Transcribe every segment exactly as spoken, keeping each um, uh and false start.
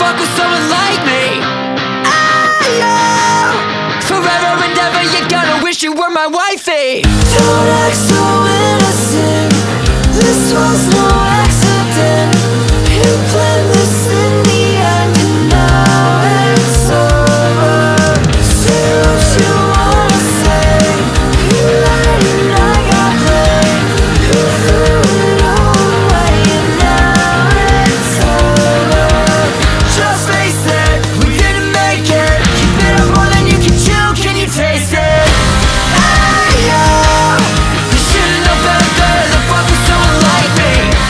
fuck with someone like me? I know forever and ever you're gonna wish you were my wifey. Don't act so innocent. This was no accident. You planned this in the end, and now it's over. Say what you wanna say. You lied and I got played. You threw it all away, and now it's over. Just face it, we didn't make it. You bit off more than you can chew. Can you taste it? I know you should've known better, better than fuck with someone like me.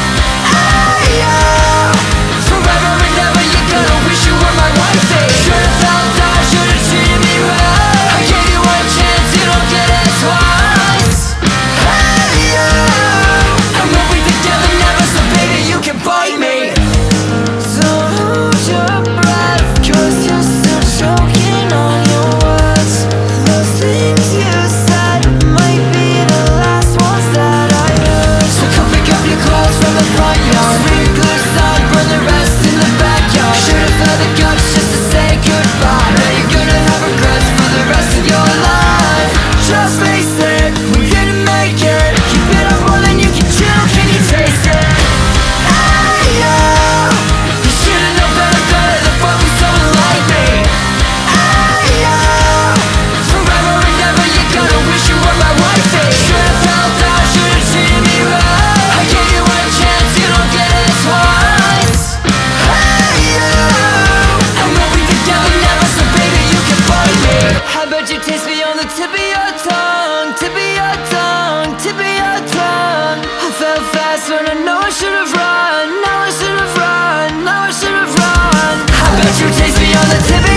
I know forever and ever you're gonna wish you were my wifey. Should've felt I should've treated me right. I gave you one chance, you don't get it twice. I know, and we'll be together never, so baby you can bite me. Don't hold your breath, cause you're still choking on your words. Those things you said might be the last ones that I heard. So come pick up your clothes from the front yard. Sprinkler sun, burn the rest in the backyard. Should've had the guts just to say goodbye. Now you're gonna have regrets for the rest of your life. Just face it, we didn't make it. You bit off more than you can chew, can you taste it? I know you should've known better, better than fuck with someone like me. I know forever and ever you're gonna wish you were my wifey. Should've felt I should've treated me right. I gave you one chance, you don't get it twice. I know, and we'll be together never, so baby you can bite me. How about you taste me on the tip of your tongue, tip of your tongue, tip of your tongue. I felt fast when I know I should've run, now I should've run, now I should've run. How about you taste me on the tip of